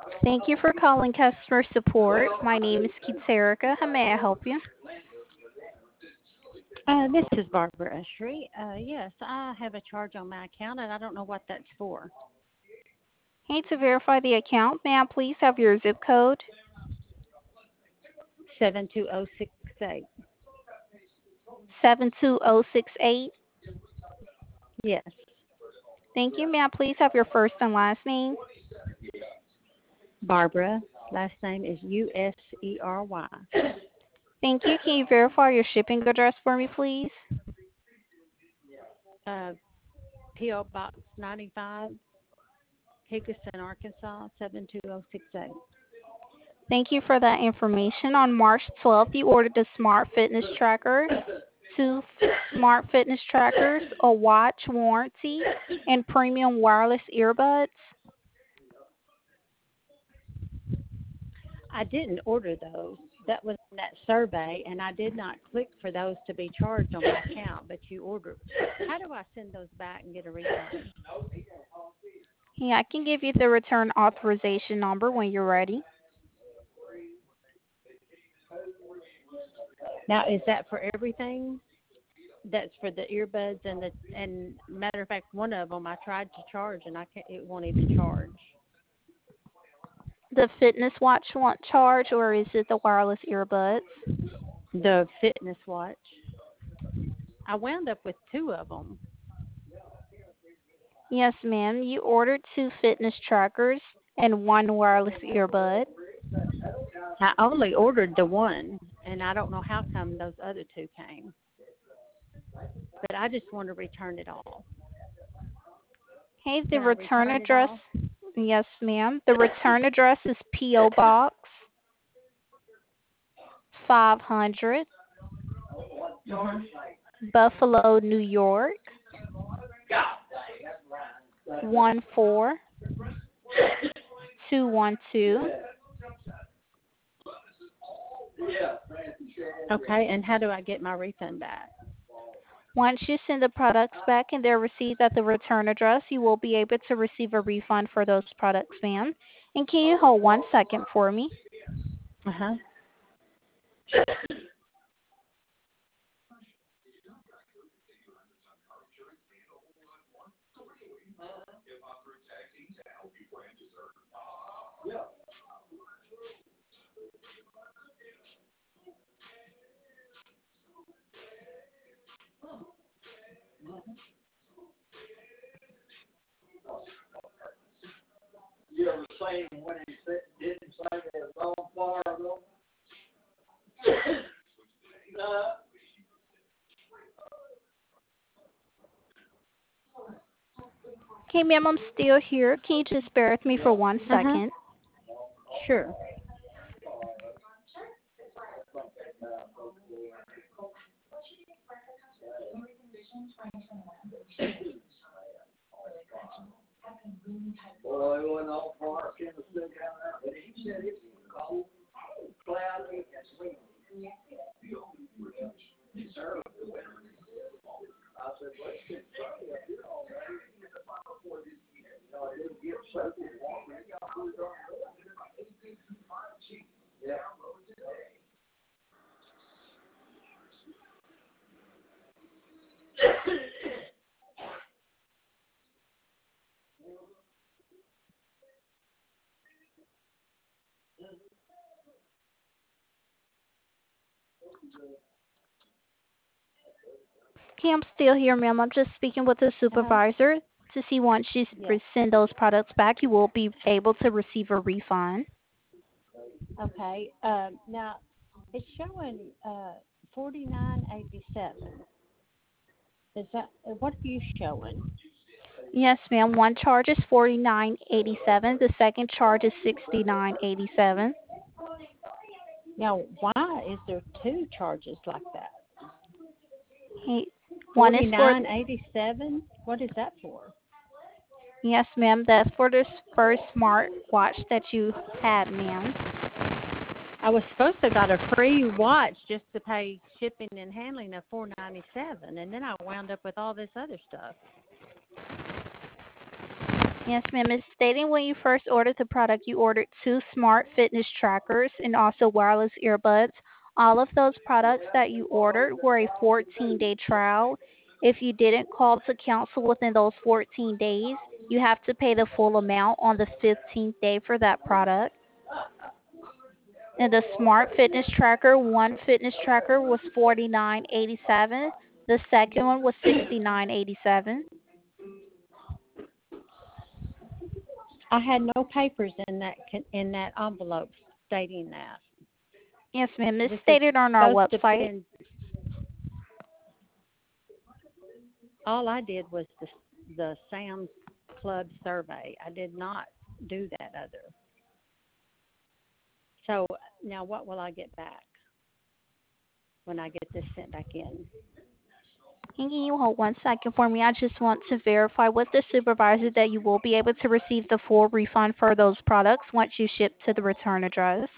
Thank you for calling customer support. My name is Kitserica. How may I help you? This is Barbara Ushery. Yes, I have a charge on my account, and I don't know what that's for. Hey, to verify the account, may I please have your zip code? 72068. 72068. Yes, Thank you. May I please have your first and last name? Barbara. Last name is Usery. Thank you. Can you verify your shipping address for me, please? Uh, P.O. Box 95, Higginson, Arkansas 72068. Thank you for that information. On March 12th, you ordered a smart fitness tracker, two smart fitness trackers, a watch warranty, and premium wireless earbuds. I didn't order those. That was in that survey, and I did not click for those to be charged on my account. But you ordered. How do I send those back and get a refund? Yeah, I can give you the return authorization number when you're ready. Now, is that for everything? That's for the earbuds and matter of fact, one of them I tried to charge and I can't. It won't even charge. The fitness watch won't charge, or is it the wireless earbuds? The fitness watch. I wound up with two of them. Yes, ma'am. You ordered two fitness trackers and one wireless earbud. I only ordered the one, and I don't know how come those other two came. But I just want to return it all. Hey, the Can I return return it address. all? Yes, ma'am. The return address is P.O. Box 500, Uh-huh. Buffalo, New York 14212. Okay, and how do I get my refund back? Once you send the products back and they're received at the return address, you will be able to receive a refund for those products, ma'am. And can you hold 1 second for me? Uh-huh. Okay, ma'am, I'm still here. Can you just bear with me for one Uh-huh. second? Sure. Okay, I'm still here, ma'am. I'm just speaking with the Uh-huh. supervisor to see once you Yes. send those products back, you will be able to receive a refund. Okay. Now it's showing 49.87. Is that what are you showing? Yes, ma'am. One charge is 49.87. The second charge is 69.87. Now, why is there two charges like that? Hey, one is for 49.87. What is that for? yes, ma'am. That's for this first smart watch that you had, ma'am. I was supposed to got a free watch just to pay shipping and handling of 4.97, and then I wound up with all this other stuff. Yes, ma'am. It's stating when you first ordered the product, you ordered two smart fitness trackers and also wireless earbuds. All of those products that you ordered were a 14-day trial. If you didn't call to cancel within those 14 days, you have to pay the full amount on the 15th day for that product. And the smart fitness tracker, one fitness tracker was 49.87. The second one was 69.87. I had no papers in that envelope stating that. Yes, ma'am. It's This is stated on our supposed to website. be. All I did was the Sam's Club survey. I did not do that other. So now, what will I get back when I get this sent back in? Can you hold 1 second for me? I just want to verify with the supervisor that you will be able to receive the full refund for those products once you ship to the return address.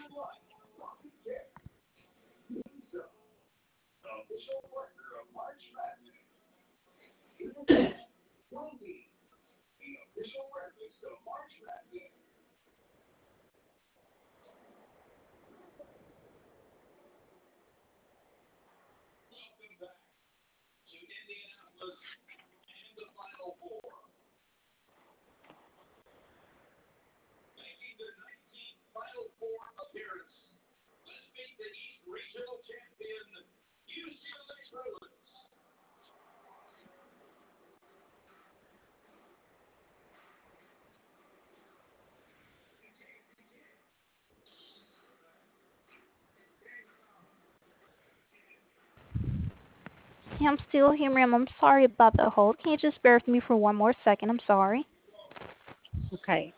Yeah, I'm still here, ma'am. I'm sorry about the hold. Can you just bear with me for one more second? I'm sorry. Okay.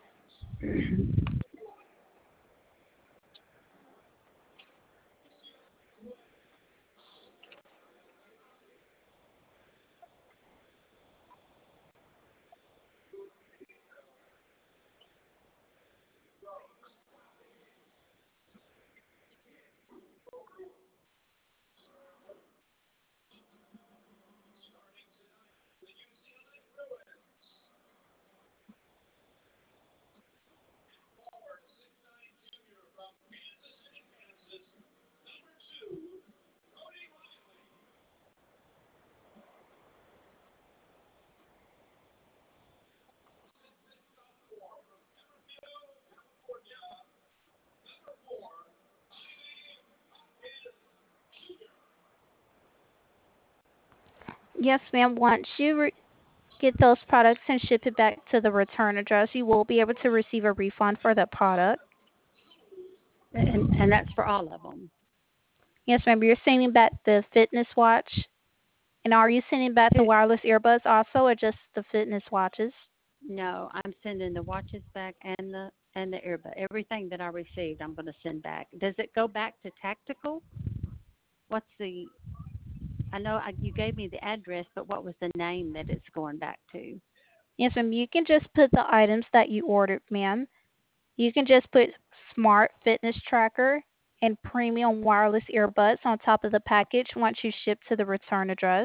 Yes, ma'am. Once you get those products and ship it back to the return address, you will be able to receive a refund for the product. And that's for all of them. Yes, ma'am. You're sending back the fitness watch. And are you sending back the Two, wireless earbuds also, or just the fitness watches? no, I'm sending the watches back and the earbud. Everything that I received, I'm going to send back. Does it go back to Tactical? What's the? I know you gave me the address, but what was the name that it's going back to? Yes, ma'am. You can just put the items that you ordered, ma'am. You can just put Smart Fitness Tracker and Premium Wireless Earbuds on top of the package once you ship to the return address.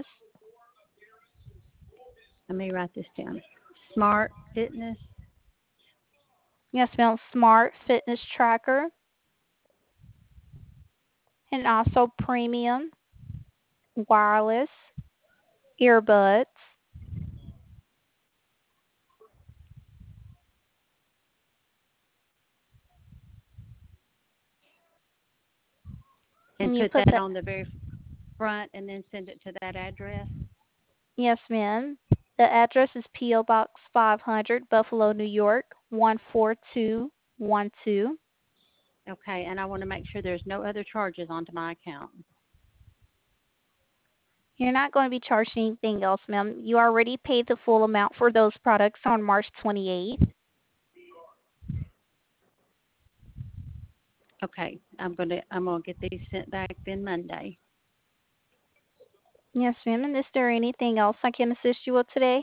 Let me write this down. Smart Fitness. Yes, ma'am. Smart Fitness Tracker and also Premium Wireless Earbuds. And And you put put that that. on the very front and then send it to that address. Yes, ma'am. The address is P.O. Box 500, Buffalo, New York, 14212. Okay, and I want to make sure there's no other charges onto my account. You're not going to be charged anything else, ma'am. You already paid the full amount for those products on March 28th. Okay, I'm gonna get these sent back then Monday. Yes, ma'am. And is there anything else I can assist you with today?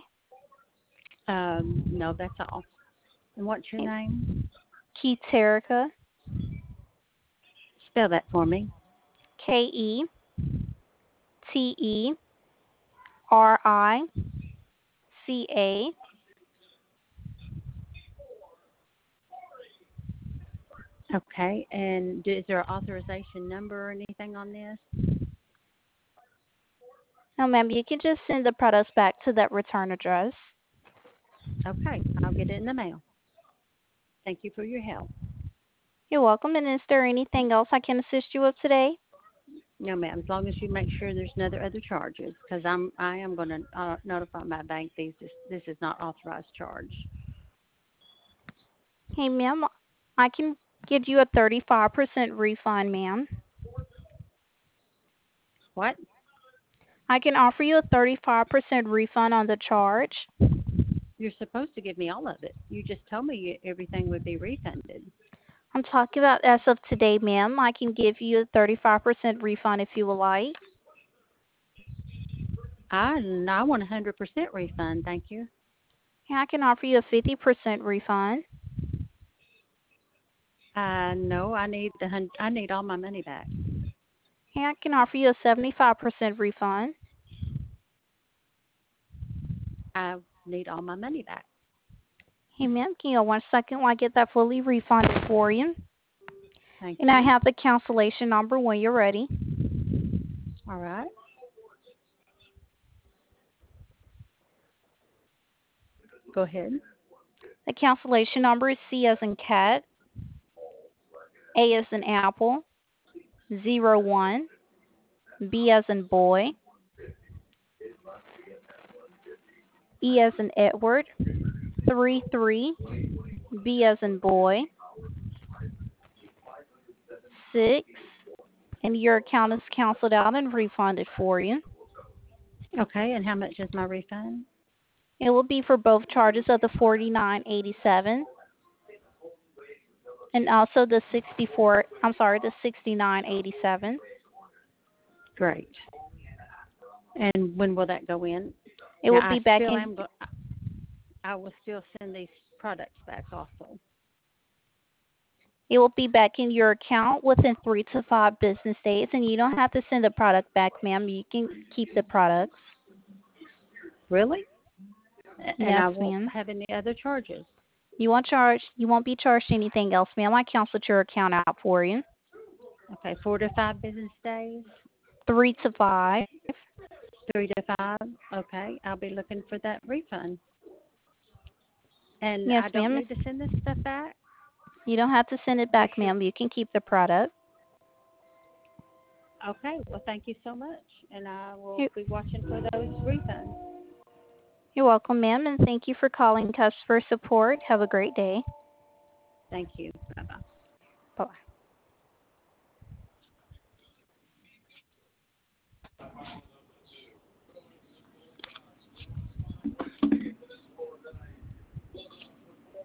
No, that's all. And what's your name? Keterica, Spell that for me. Keterica. Okay, and is there an authorization number or anything on this? No, ma'am, you can just send the products back to that return address. Okay, I'll get it in the mail. Thank you for your help. You're welcome. And is there anything else I can assist you with today? No, ma'am. As long as you make sure there's no other charges, because I am going to notify my bank this is not authorized charge. Hey, ma'am, I can give you a 35% refund, ma'am. What? I can offer you a 35% refund on the charge. You're supposed to give me all of it. You just told me everything would be refunded. I'm talking about as of today, ma'am. I can give you a 35% refund if you would like. I want 100% refund. Thank you. Yeah, I can offer you a 50% refund. No, I need all my money back. Yeah, I can offer you a 75% refund. I need all my money back. Hey, ma'am, can you hold 1 second while I get that fully refunded for you? Thank And I you. have the cancellation number when you're ready. All right. Go ahead. The cancellation number is C as in cat, A as in apple, 01, B as in boy, E as in Edward, 33, B as in boy, 6, and your account is canceled out and refunded for you. Okay, and how much is my refund? It will be for both charges of the 49.87 and also the 69.87. Great. And when will that go in? It Now will be back in I will still send these products back also. it will be back in your account within 3 to 5 business days, and you don't have to send the product back, ma'am. You can keep the products. Really? And Yes, I won't ma'am. have any other charges. You won't be charged anything else, ma'am. I canceled your account out for you. Okay, 4 to 5 business days, 3 to 5. 3 to 5. Okay, I'll be looking for that refund. And Yes, I don't ma'am. need to send this stuff back. You don't have to send it You back, sure? ma'am. You can keep the product. Okay. Well, thank you so much, and I will You- be watching for those refunds. You're welcome, ma'am, and thank you for calling customer support. Have a great day. Thank you. Bye bye. Bye.